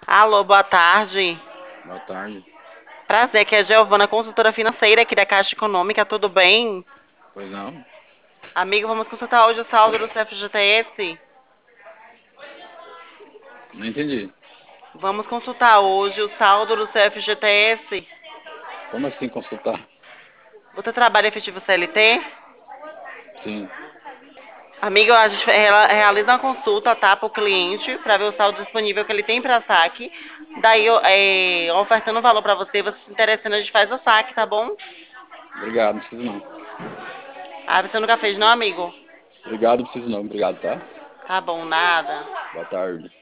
Alô, boa tarde. Boa tarde. Prazer, aqui é a Giovana, consultora financeira aqui da Caixa Econômica, tudo bem? Pois não? Amigo, vamos consultar hoje o saldo do CFGTS? Não entendi. Vamos consultar hoje o saldo do CFGTS? Como assim consultar? Você trabalha efetivo CLT? Sim. Amigo, a gente realiza uma consulta, tá, para o cliente, para ver o saldo disponível que ele tem para saque. Daí, ofertando o valor para você, você se interessando, a gente faz o saque, tá bom? Obrigado, não preciso não. Ah, você nunca fez, não, amigo? Obrigado, não preciso não. Obrigado, tá? Tá bom, nada. Boa tarde.